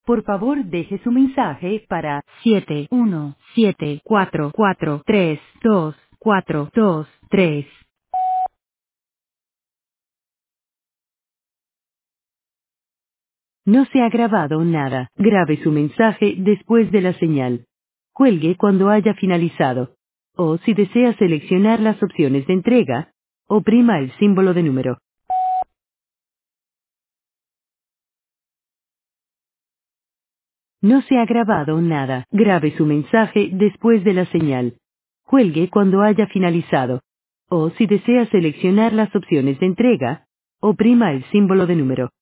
Por favor, deje su mensaje para 71744324223. No se ha grabado nada. Grabe su mensaje después de la señal. Cuelgue cuando haya finalizado. O si desea seleccionar las opciones de entrega, oprima el símbolo de número. No se ha grabado nada. Grabe su mensaje después de la señal. Cuelgue cuando haya finalizado. O si desea seleccionar las opciones de entrega, oprima el símbolo de número.